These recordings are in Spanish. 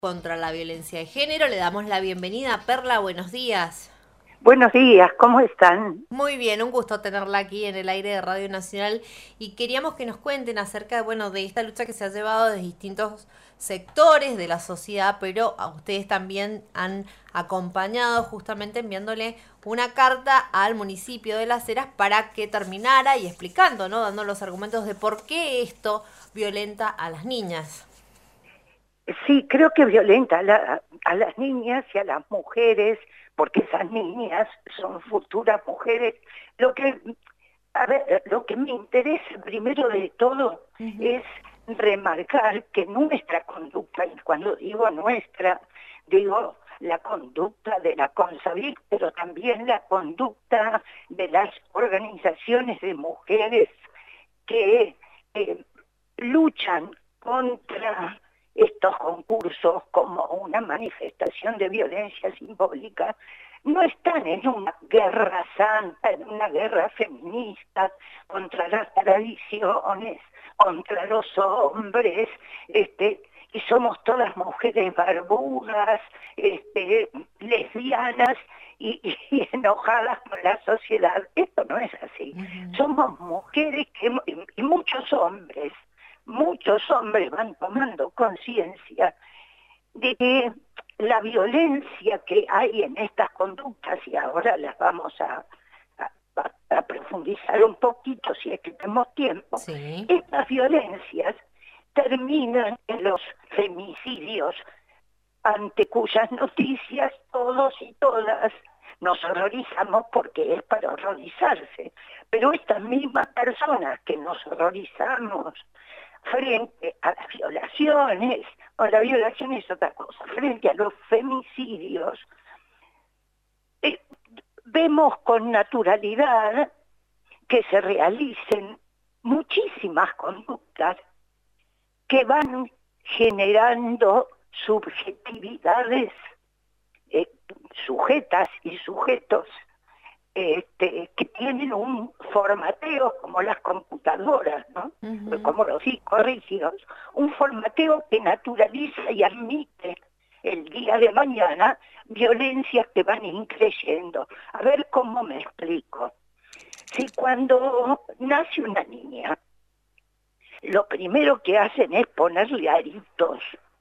Contra la violencia de género. Le damos la bienvenida a Perla, buenos días. Buenos días, ¿cómo están? Muy bien, un gusto tenerla aquí en el aire de Radio Nacional y queríamos que nos cuenten acerca de esta lucha que se ha llevado de distintos sectores de la sociedad, pero a ustedes también han acompañado justamente enviándole una carta al municipio de Las Heras para que terminara y explicando, ¿no? Dando los argumentos de por qué esto violenta a las niñas. Sí, creo que violenta a las niñas y a las mujeres, porque esas niñas son futuras mujeres. Lo que, lo que me interesa primero de todo Ujú. es remarcar que nuestra conducta, y cuando digo nuestra, digo la conducta de la CONSAVIC, pero también la conducta de las organizaciones de mujeres que luchan contra estos concursos como una manifestación de violencia simbólica, no están en una guerra santa, en una guerra feminista contra las tradiciones, contra los hombres, y somos todas mujeres barbudas, lesbianas y enojadas con la sociedad. Esto no es así. Ujú. Somos mujeres y muchos hombres van tomando conciencia de que la violencia que hay en estas conductas, y ahora las vamos a profundizar un poquito si es que tenemos tiempo, Sí. estas violencias terminan en los femicidios, ante cuyas noticias todos y todas nos horrorizamos porque es para horrorizarse. Pero estas mismas personas que nos horrorizamos frente a las violaciones, o la violación es otra cosa, frente a los femicidios, eh, vemos con naturalidad que se realicen muchísimas conductas que van generando subjetividades, eh, sujetas y sujetos que tienen un formateo como las computadoras, ¿no? Ujú. Como los discos rígidos, un formateo que naturaliza y admite el día de mañana violencias que van increyendo. A ver cómo me explico. Si cuando nace una niña, lo primero que hacen es ponerle aritos,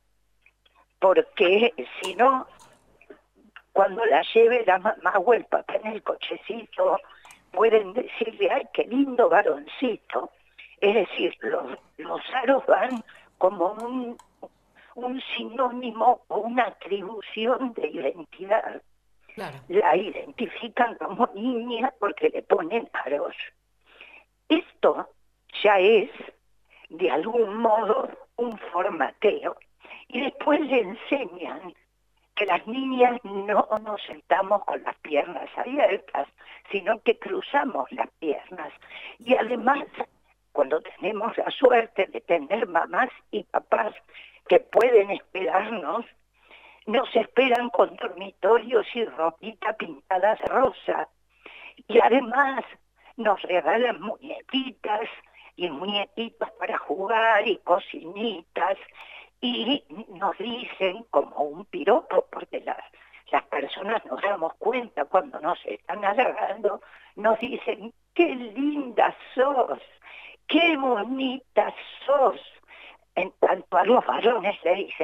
porque si no, cuando la lleve la mamá o el papá en el cochecito, pueden decirle, ay, qué lindo varoncito. Es decir, los aros van como un sinónimo o una atribución de identidad. Claro. La identifican como niña porque le ponen aros. Esto ya es, de algún modo, un formateo. Y después le enseñan que las niñas no nos sentamos con las piernas abiertas, sino que cruzamos las piernas. Y además, cuando tenemos la suerte de tener mamás y papás que pueden esperarnos, nos esperan con dormitorios y ropita pintadas de rosa. Y además nos regalan muñequitas y muñequitos para jugar y cocinitas y nos dicen como un piropo, porque las personas nos damos cuenta cuando nos están halagando, nos dicen, qué linda sos, qué bonita sos. En tanto a los varones le dicen,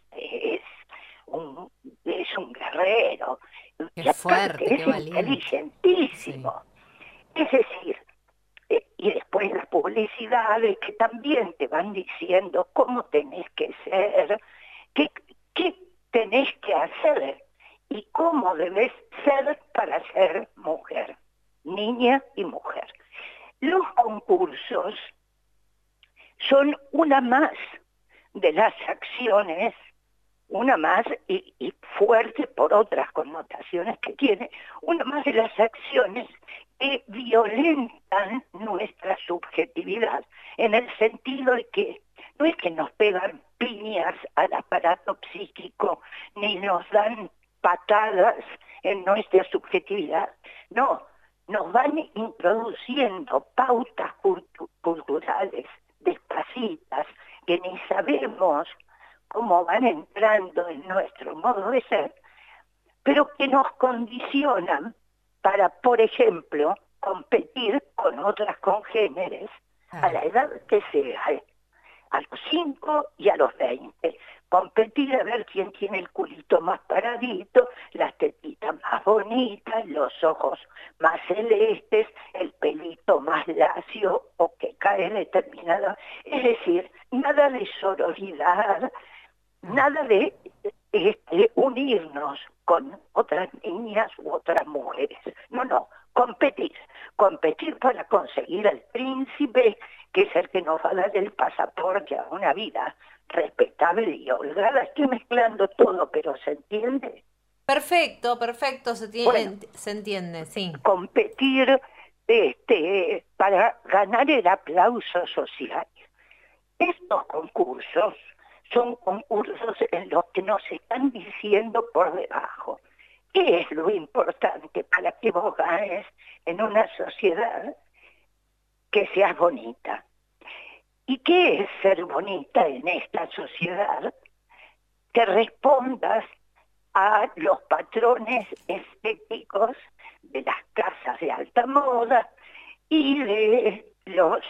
un, es un guerrero, Qué y fuerte, aparte qué es valiente. Sí. inteligentísimo. Es decir, y después las publicidades que también te van diciendo cómo tenés que ser, qué, qué tenés que hacer y cómo debes ser para ser mujer, niña y mujer. Los concursos son una más de las acciones, una más y fuerte por otras connotaciones que tiene, una más de las acciones que violentan nuestra subjetividad, en el sentido de que no es que nos pegan piñas al aparato psíquico, ni nos dan patadas en nuestra subjetividad, no, nos van introduciendo pautas culturales despacitas que ni sabemos cómo van entrando en nuestro modo de ser, pero que nos condicionan para, por ejemplo, competir con otras congéneres a la edad que sea, a los 5 y a los 20. Competir a ver quién tiene el culito más paradito, las tetitas más bonitas, los ojos más celestes, el pelito más lacio o que cae determinado. Es decir, nada de sororidad, nada de unirnos con otras niñas u otras mujeres. No, competir. Competir para conseguir al príncipe, que es el que nos va a dar el pasaporte a una vida respetable y holgada. Estoy mezclando todo, pero ¿se entiende? Perfecto, Bueno, se entiende, sí. competir para ganar el aplauso social. Estos concursos son concursos en los que nos están diciendo por debajo qué es lo importante para que vos ganes en una sociedad, que seas bonita. ¿Y qué es ser bonita en esta sociedad? Que respondas a los patrones estéticos de las casas de alta moda y de los,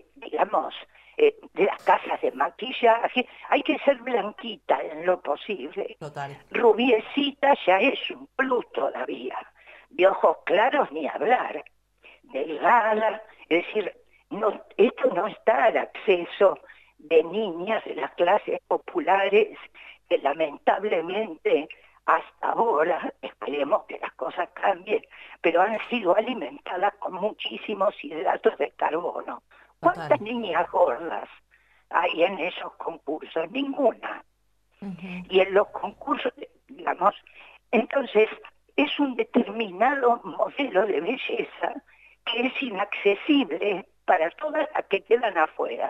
de las casas de maquillaje. Hay que ser blanquita en lo posible. Total. Rubiecita ya es un plus todavía. De ojos claros ni hablar. Delgada, es decir, no, esto no está al acceso de niñas de las clases populares que lamentablemente hasta ahora, esperemos que las cosas cambien, pero han sido alimentadas con muchísimos hidratos de carbono. ¿Cuántas niñas gordas hay en esos concursos? Ninguna. Y en los concursos, digamos, entonces es un determinado modelo de belleza que es inaccesible para todas las que quedan afuera.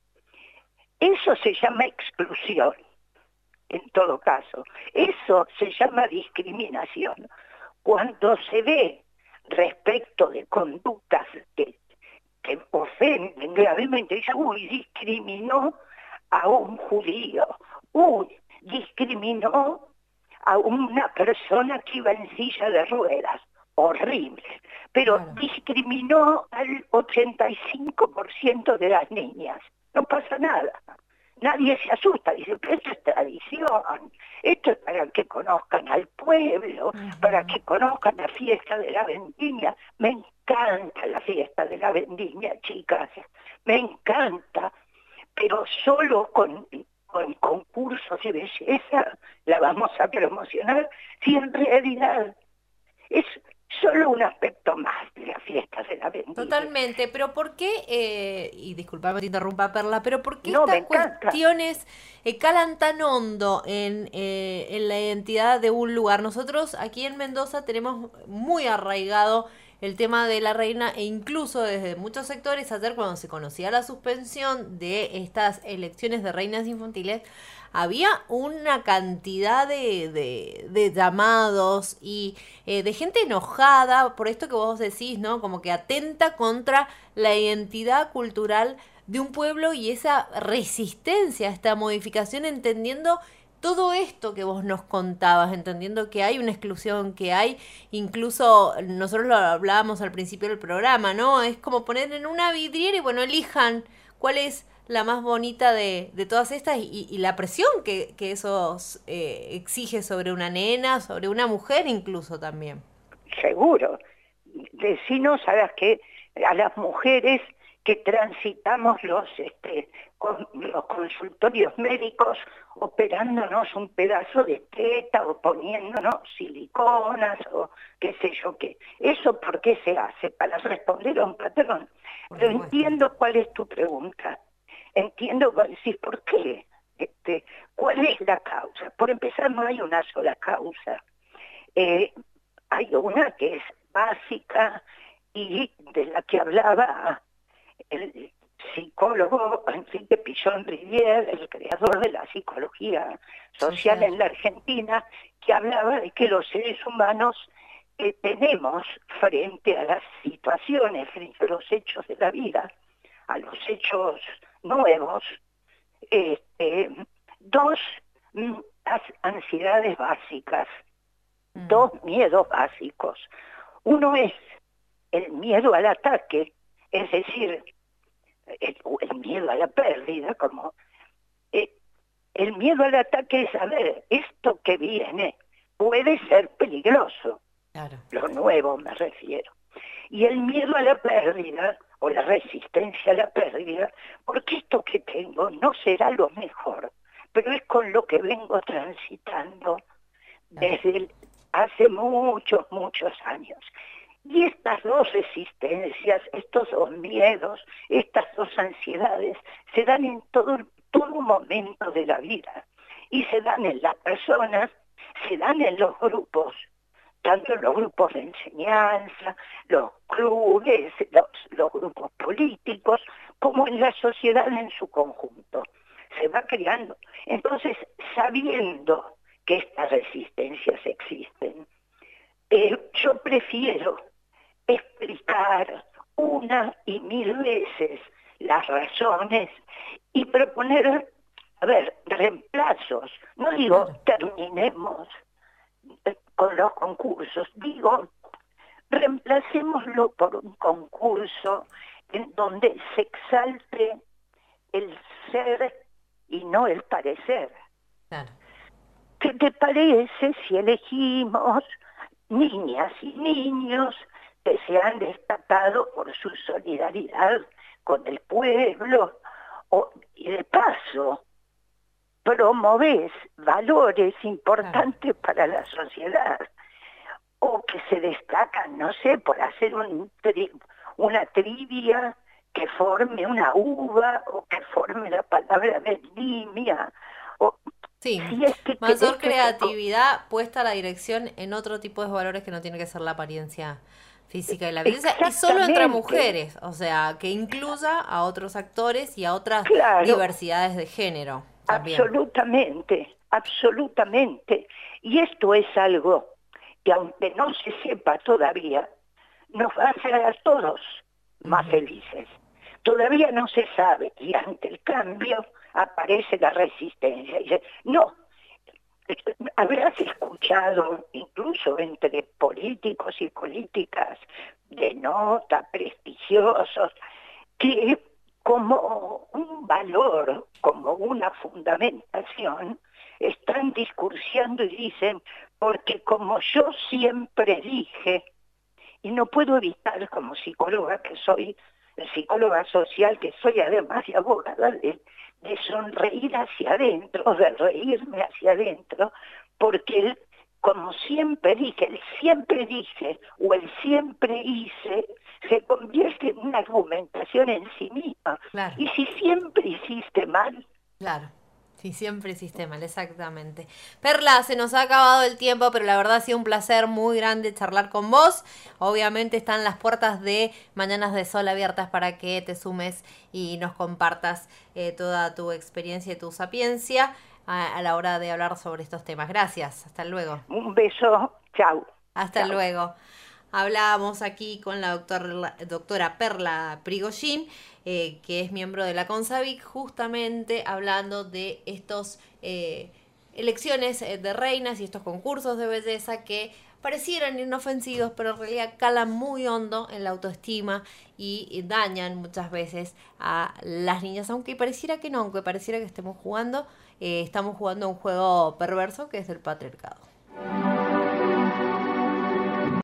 Eso se llama exclusión, en todo caso. Eso se llama discriminación. Cuando se ve respecto de conductas que ofenden gravemente, dice, uy, discriminó a un judío, uy, discriminó a una persona que iba en silla de ruedas. Horrible, pero discriminó al 85% de las niñas. No pasa nada. Nadie se asusta, dice, pero esto es tradición, esto es para que conozcan al pueblo, para que conozcan la fiesta de la vendimia. Me encanta la fiesta de la vendimia, chicas, me encanta, pero solo con concursos de belleza la vamos a promocionar, si en realidad es solo un aspecto más de las fiestas de la vendimia. Totalmente, pero ¿por qué, y disculpame que te interrumpa Perla, pero por qué No, estas cuestiones calan tan hondo en la identidad de un lugar? Nosotros aquí en Mendoza tenemos muy arraigado el tema de la reina e incluso desde muchos sectores ayer cuando se conocía la suspensión de estas elecciones de reinas infantiles, había una cantidad de llamados y de gente enojada por esto que vos decís, ¿no? Como que atenta contra la identidad cultural de un pueblo y esa resistencia a esta modificación, entendiendo todo esto que vos nos contabas, entendiendo que hay una exclusión, que hay incluso, nosotros lo hablábamos al principio del programa, ¿no? Es como poner en una vidriera y bueno, elijan cuál es la más bonita de todas estas y la presión que eso exige sobre una nena, sobre una mujer incluso también. Seguro. Decinos a las mujeres que transitamos los consultorios médicos operándonos un pedazo de teta o poniéndonos siliconas o qué sé yo qué. ¿Eso por qué se hace? Para responder a un patrón. Pero entiendo cuál es tu pregunta. Entiendo, decir, ¿por qué? ¿Cuál es la causa? Por empezar, no hay una sola causa. Hay una que es básica y de la que hablaba el psicólogo Enrique Pichón Rivière, el creador de la psicología social en la Argentina, que hablaba de que los seres humanos tenemos frente a las situaciones, frente a los hechos de la vida, a los hechos nuevos, dos ansiedades básicas, Mm. dos miedos básicos. Uno es el miedo al ataque, es decir, el miedo a la pérdida, como el miedo al ataque es saber, esto que viene puede ser peligroso, Claro. lo nuevo me refiero. Y el miedo a la pérdida, o la resistencia a la pérdida, porque esto que tengo no será lo mejor, pero es con lo que vengo transitando desde hace muchos, muchos años. Y estas dos resistencias, estos dos miedos, estas dos ansiedades, se dan en todo momento de la vida. Y se dan en las personas, se dan en los grupos, tanto en los grupos de enseñanza, los clubes, los grupos políticos, como en la sociedad en su conjunto. Se va creando. Entonces, sabiendo que estas resistencias existen, yo prefiero explicar una y mil veces las razones y proponer, reemplazos. No digo terminemos con los concursos, digo reemplacémoslo por un concurso en donde se exalte el ser y no el parecer. Claro. ¿Qué te parece si elegimos niñas y niños que se han destacado por su solidaridad con el pueblo y de paso promovés valores importantes para la sociedad, o que se destacan, no sé, por hacer una trivia que forme una uva o que forme la palabra vendimia? Sí, si es que mayor creatividad puesta a la dirección en otro tipo de valores que no tiene que ser la apariencia física y la belleza, y solo entre mujeres, o sea, que incluya a otros actores y a otras diversidades de género. También. Absolutamente, absolutamente. Y esto es algo que, aunque no se sepa todavía, nos va a hacer a todos más felices. Todavía no se sabe, y ante el cambio aparece la resistencia. Y dice, no, habrás escuchado incluso entre políticos y políticas de nota, prestigiosos, que como un valor, como una fundamentación, están discursiando y dicen, porque como yo siempre dije, y no puedo evitar como psicóloga que soy, psicóloga social que soy además y abogada, de sonreír hacia adentro, de reírme hacia adentro, porque como siempre dije, el siempre dije o el siempre hice se convierte en una argumentación en sí misma. Claro. Y si siempre hiciste mal. Claro. Sí, siempre hiciste mal, exactamente. Perla, se nos ha acabado el tiempo, pero la verdad ha sido un placer muy grande charlar con vos. Obviamente están las puertas de Mañanas de Sol abiertas para que te sumes y nos compartas toda tu experiencia y tu sapiencia a la hora de hablar sobre estos temas. Gracias, hasta luego. Un beso, chau. Hasta Chau. luego. Hablábamos aquí con la doctora Perla Prigogine, que es miembro de la CONSAVIC, justamente hablando de estos elecciones de reinas y estos concursos de belleza que parecieran inofensivos, pero en realidad calan muy hondo en la autoestima y dañan muchas veces a las niñas, aunque pareciera que no, aunque pareciera que estamos jugando un juego perverso que es el patriarcado.